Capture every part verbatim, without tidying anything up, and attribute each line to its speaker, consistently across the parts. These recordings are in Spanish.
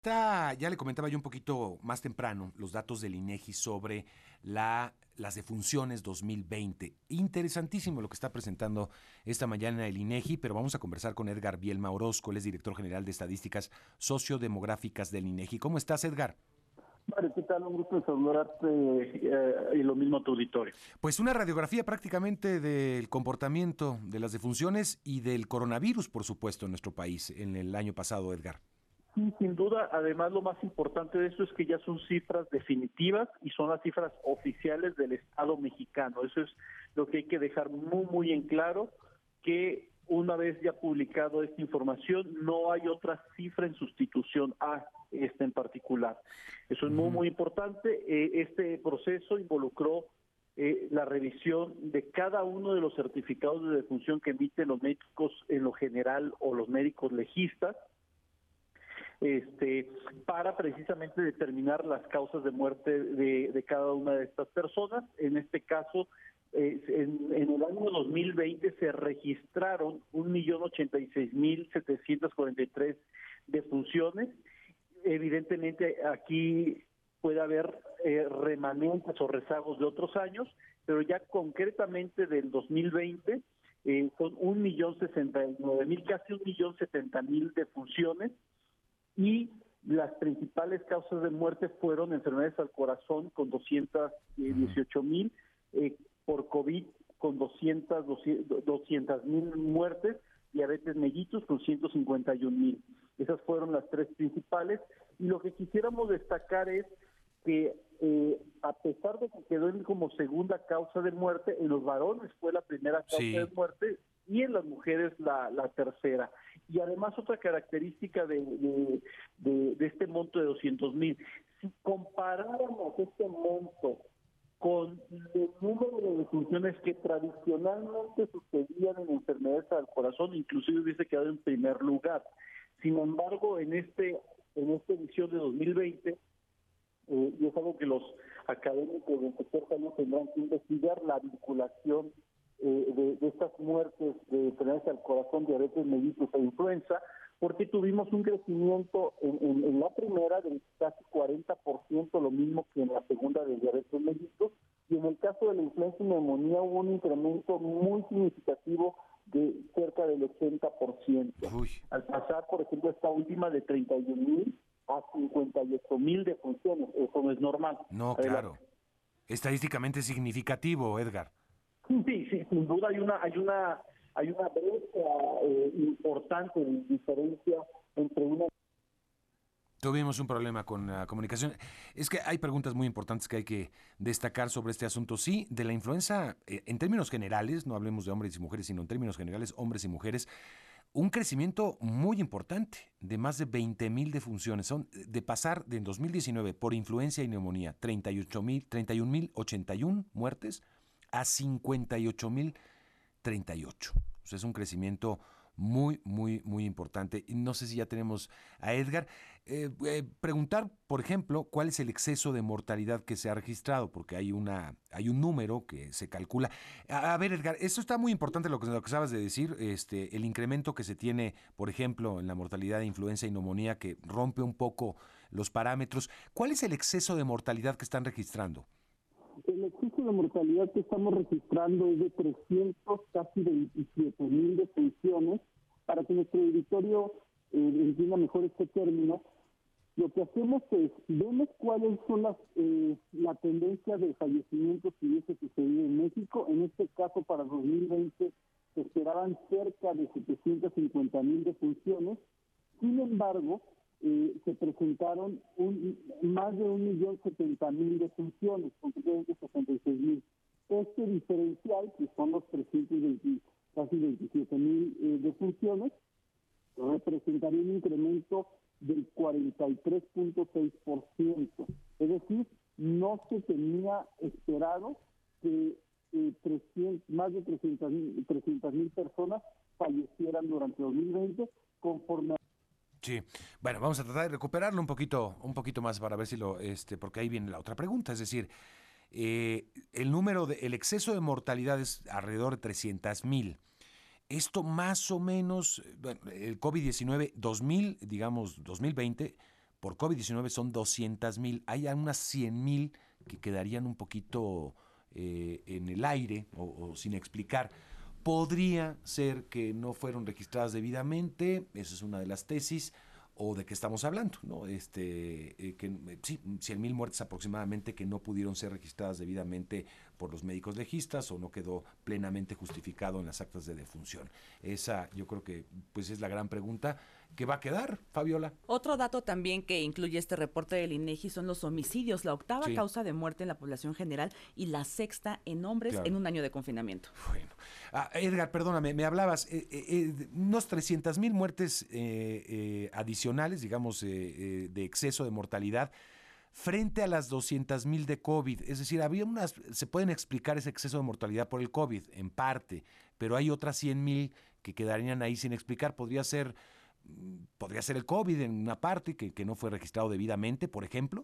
Speaker 1: Está- ya le comentaba yo un poquito más temprano los datos del INEGI sobre la, las defunciones dos mil veinte. Interesantísimo lo que está presentando esta mañana el INEGI, pero vamos a conversar con Edgar Bielma Orozco, él es director general de Estadísticas Sociodemográficas del INEGI. ¿Cómo estás, Edgar?
Speaker 2: Mario, ¿qué tal? Un gusto en saludarte eh, y lo mismo a tu auditorio.
Speaker 1: Pues una radiografía prácticamente del comportamiento de las defunciones y del coronavirus, por supuesto, en nuestro país en el año pasado, Edgar.
Speaker 2: Sí, sin duda, además lo más importante de esto es que ya son cifras definitivas y son las cifras oficiales del Estado mexicano. Eso es lo que hay que dejar muy, muy en claro, que una vez ya publicado esta información, no hay otra cifra en sustitución a esta en particular. Eso es muy,
Speaker 1: Ujú.
Speaker 2: muy importante. Eh, este proceso involucró eh, la revisión de cada uno de los certificados de defunción que emiten los médicos en lo general o los médicos legistas, este, para precisamente determinar las causas de muerte de, de cada una de estas personas. En este caso, eh, en, en el año dos mil veinte se registraron un millón ochenta y seis mil setecientos cuarenta y tres defunciones. Evidentemente aquí puede haber eh, remanentes o rezagos de otros años, pero ya concretamente del dos mil veinte eh, son un millón sesenta y nueve mil, casi un millón setenta mil defunciones, y las principales causas de muerte fueron enfermedades al corazón con doscientos dieciocho mil, eh, por COVID con doscientos mil muertes, diabetes mellitus con ciento cincuenta y un mil. Esas fueron las tres principales, y lo que quisiéramos destacar es que eh, a pesar de que quedó en como segunda causa de muerte, en los varones fue la primera causa de
Speaker 1: Sí.
Speaker 2: muerte y en las mujeres la, la tercera. Y además otra característica de, de, de, de este monto de doscientos mil, si comparáramos este monto con el número de defunciones que tradicionalmente sucedían en enfermedades al corazón, inclusive hubiese quedado en primer lugar. Sin embargo, en este en esta edición de dos mil veinte, eh, y es algo que los académicos del sector salud tendrán que investigar, la vinculación eh, de, de estas muertes de enfermedades al corazón, diabetes mellitus e influenza, porque tuvimos un crecimiento en, en, en la primera del casi cuarenta por ciento, lo mismo que en la segunda de diabetes mellitus, y en el caso de la influenza y neumonía hubo un incremento muy significativo de cerca del ochenta por ciento.
Speaker 1: Uy.
Speaker 2: Al pasar, por ejemplo, esta última de treinta y un mil a cincuenta y ocho mil defunciones, eso no es normal.
Speaker 1: No,
Speaker 2: Adelante.
Speaker 1: claro. Estadísticamente significativo, Edgar.
Speaker 2: Sí, sí, sí, sin duda hay una hay una hay una brecha eh, importante de diferencia entre una.
Speaker 1: Tuvimos un problema con la comunicación. Es que hay preguntas muy importantes que hay que destacar sobre este asunto. Sí, de la influenza, eh, en términos generales, no hablemos de hombres y mujeres, sino en términos generales, hombres y mujeres, un crecimiento muy importante de más de veinte mil defunciones. Son de pasar de en dos mil diecinueve por influencia y neumonía, treinta y ocho mil, treinta y un mil ochenta y uno muertes, a cincuenta y ocho mil treinta y ocho. O sea, es un crecimiento muy, muy, muy importante. Y no sé si ya tenemos a Edgar. Eh, eh, preguntar, por ejemplo, cuál es el exceso de mortalidad que se ha registrado, porque hay una, hay un número que se calcula. A, a ver, Edgar, esto está muy importante lo que, lo que acabas de decir, este, el incremento que se tiene, por ejemplo, en la mortalidad de influenza y neumonía, que rompe un poco los parámetros. ¿Cuál es el exceso de mortalidad que están registrando?
Speaker 2: El exceso de mortalidad que estamos registrando es de trescientos, casi veintisiete mil defunciones. Para que nuestro auditorio eh, entienda mejor este término, lo que hacemos es, vemos cuáles son las eh, la tendencia de fallecimientos que hubiese sucedido en México. En este caso, para dos mil veinte, se esperaban cerca de setecientos cincuenta mil defunciones. Sin embargo, eh, se presentaron un, más de un millón setenta mil defunciones, concretamente sesenta y seis mil. Este diferencial, que son los trescientos veinte, casi veintisiete mil eh, defunciones, representaría un incremento del cuarenta y tres punto seis por ciento. Es decir, no se tenía esperado que eh, trescientos, más de trescientas mil personas fallecieran durante dos mil veinte, conforme a.
Speaker 1: Sí, bueno, vamos a tratar de recuperarlo un poquito, un poquito más para ver si lo, este, porque ahí viene la otra pregunta, es decir, eh, el número de, el exceso de mortalidad es alrededor de trescientas mil. Esto más o menos, bueno, el COVID diecinueve dos mil, digamos dos mil veinte, por COVID diecinueve son doscientas mil. Hay unas cien mil que quedarían un poquito eh, en el aire o, o sin explicar. Podría ser que no fueron registradas debidamente, esa es una de las tesis, o de qué estamos hablando, ¿no? Este, eh, que, eh, sí, cien mil muertes aproximadamente que no pudieron ser registradas debidamente por los médicos legistas o no quedó plenamente justificado en las actas de defunción. Esa yo creo que pues es la gran pregunta que va a quedar, Fabiola.
Speaker 3: Otro dato también que incluye este reporte del INEGI son los homicidios, la octava sí. causa de muerte en la población general y la sexta en hombres claro. en un año de confinamiento.
Speaker 1: Bueno, ah, Edgar, perdóname, me hablabas, eh, eh, unos trescientas mil muertes eh, eh, adicionales, digamos, eh, eh, de exceso de mortalidad, frente a las doscientas mil de COVID. Es decir, había unas, se pueden explicar ese exceso de mortalidad por el COVID, en parte, pero hay otras cien mil que quedarían ahí sin explicar. Podría ser, podría ser el COVID en una parte que, que no fue registrado debidamente, por ejemplo.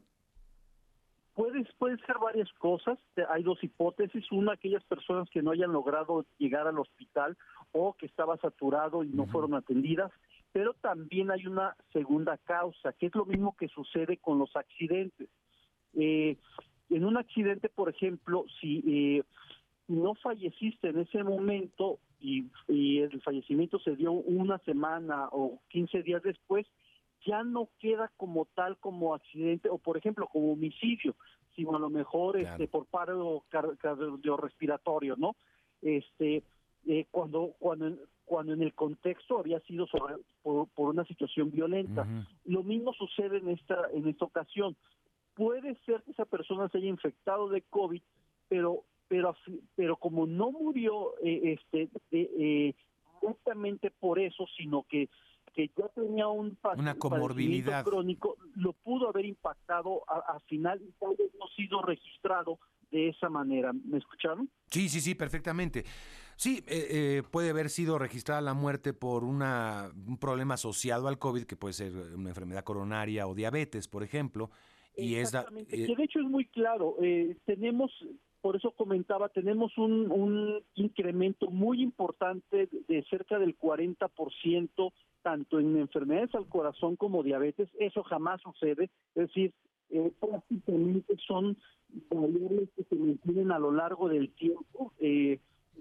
Speaker 2: Puede, pueden ser varias cosas. Hay dos hipótesis. Una, aquellas personas que no hayan logrado llegar al hospital o que estaba saturado y no uh-huh. fueron atendidas. Pero también hay una segunda causa, que es lo mismo que sucede con los accidentes. Eh, en un accidente, por ejemplo, si eh, no falleciste en ese momento y, y el fallecimiento se dio una semana o quince días después, ya no queda como tal como accidente o, por ejemplo, como homicidio, sino a lo mejor claro. este por paro cardiorrespiratorio, ¿no? Este, eh, cuando cuando cuando en el contexto había sido sobre, por, por una situación violenta. Uh-huh. Lo mismo sucede en esta en esta ocasión. Puede ser que esa persona se haya infectado de COVID, pero pero pero como no murió eh, este eh, justamente por eso, sino que que ya tenía un pac-
Speaker 1: una comorbilidad
Speaker 2: crónico, lo pudo haber impactado a, a final y tal vez no ha sido registrado de esa manera. ¿Me escucharon?
Speaker 1: Sí, sí, sí, perfectamente. Sí, eh, eh, puede haber sido registrada la muerte por una, un problema asociado al COVID, que puede ser una enfermedad coronaria o diabetes, por ejemplo. Y
Speaker 2: Exactamente,
Speaker 1: es da, eh,
Speaker 2: que de hecho es muy claro. Eh, tenemos, por eso comentaba, tenemos un, un incremento muy importante de, de cerca del cuarenta por ciento, tanto en enfermedades al corazón como diabetes. Eso jamás sucede. Es decir, eh, prácticamente son variables que se mantienen a lo largo del tiempo. Eh,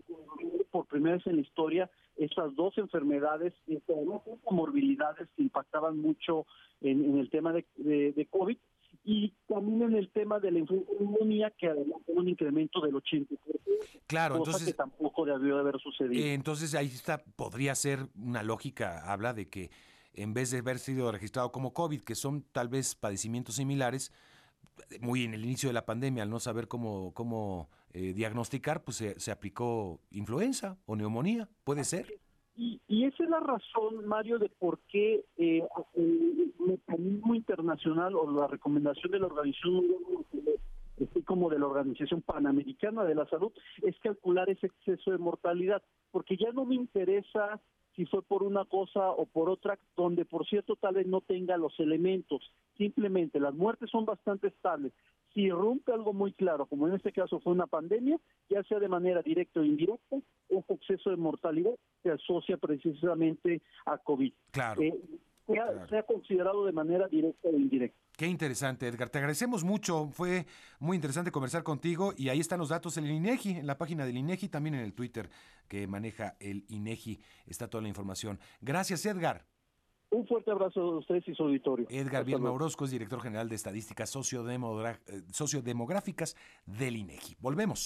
Speaker 2: por primera vez en la historia, estas dos enfermedades, eh, comorbilidades que impactaban mucho en, en el tema de, de, de COVID, y también en el tema de la neumonía, que además tuvo un incremento del ochenta por ciento.
Speaker 1: Claro,
Speaker 2: cosa
Speaker 1: entonces
Speaker 2: que tampoco debió de haber sucedido.
Speaker 1: Eh, entonces ahí está, podría ser una lógica, habla de que en vez de haber sido registrado como COVID, que son tal vez padecimientos similares, muy en el inicio de la pandemia, al no saber cómo, cómo eh, diagnosticar, pues se, se aplicó influenza o neumonía, ¿puede ser?
Speaker 2: Y, y esa es la razón, Mario, de por qué eh, el mecanismo internacional o la recomendación de la Organización Mundial, así como de la Organización Panamericana de la Salud, es calcular ese exceso de mortalidad, porque ya no me interesa si fue por una cosa o por otra, donde por cierto tal vez no tenga los elementos, simplemente las muertes son bastante estables. Si irrumpe algo muy claro, como en este caso fue una pandemia, ya sea de manera directa o indirecta, ese exceso de mortalidad se asocia precisamente a COVID.
Speaker 1: Claro.
Speaker 2: Eh, se, ha,
Speaker 1: claro.
Speaker 2: se ha considerado de manera directa o indirecta.
Speaker 1: Qué interesante, Edgar. Te agradecemos mucho. Fue muy interesante conversar contigo y ahí están los datos en el INEGI, en la página del INEGI, también en el Twitter que maneja el INEGI. Está toda la información. Gracias, Edgar.
Speaker 2: Un fuerte abrazo a ustedes y su auditorio.
Speaker 1: Edgar Bielma Orozco es director general de Estadísticas Sociodemogra- Sociodemográficas del INEGI. Volvemos.